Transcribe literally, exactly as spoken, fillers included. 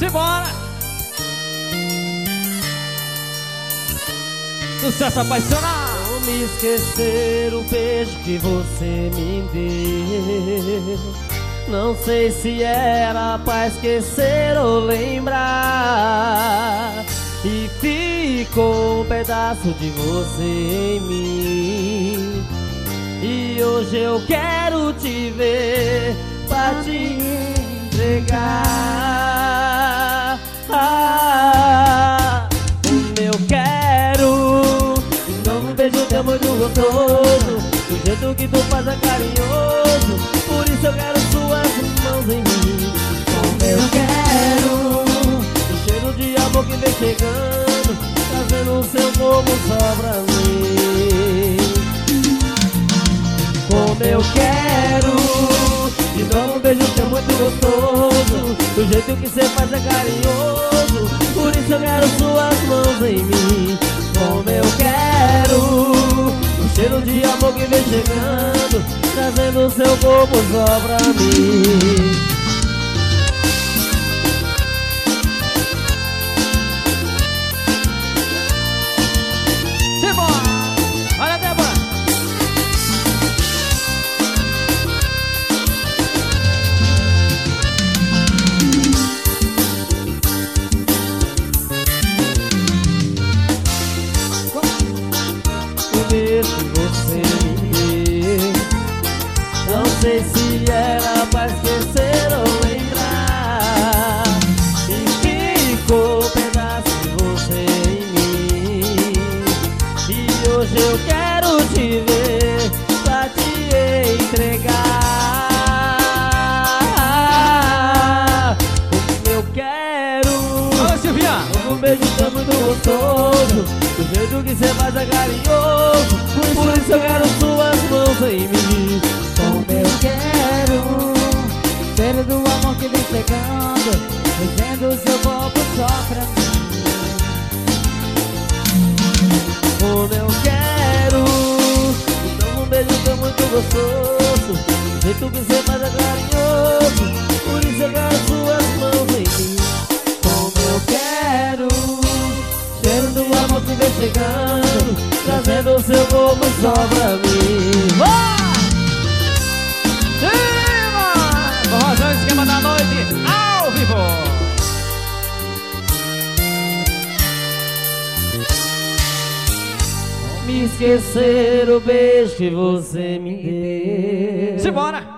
Simbora! Sucesso apaixonado! Não me esquecer o beijo que você me deu. Não sei se era pra esquecer ou lembrar. E ficou um pedaço de você em mim. E hoje eu quero te ver pra te entregar. Ah, eu quero de novo um beijo teu muito gostoso, do jeito que tu faz é carinhoso. Por isso eu quero suas mãos em mim. Como eu quero o cheiro de amor que vem chegando, trazendo o seu corpo só pra mim. Como eu quero de novo um beijo teu muito gostoso, do jeito que cê faz é carinhoso. Por isso eu quero suas mãos em mim. Como eu quero o cheiro de amor que vem chegando, trazendo o seu corpo só pra mim. Que você me deu, não sei se era pra esquecer ou lembrar. E ficou um pedaço de você em mim. E hoje eu quero te ver pra te entregar. Como eu quero Alô, Silvia! um beijo tão muito gostoso, do jeito que cê faz é carinhoso. Por isso eu quero suas mãos em mim. Como eu quero cheiro do amor que vem chegando, trazendo o seu corpo só pra mim. Como eu quero então um beijo tão muito gostoso, do jeito que cê faz é carinhoso. Por isso eu quero suas mãos em mim. Como eu quero cheiro do amor que vem chegando, trazendo o seu corpo só pra mim. Cima! Forrozão, esquema da noite, ao vivo! Me esquecer o beijo que você me deu. Simbora!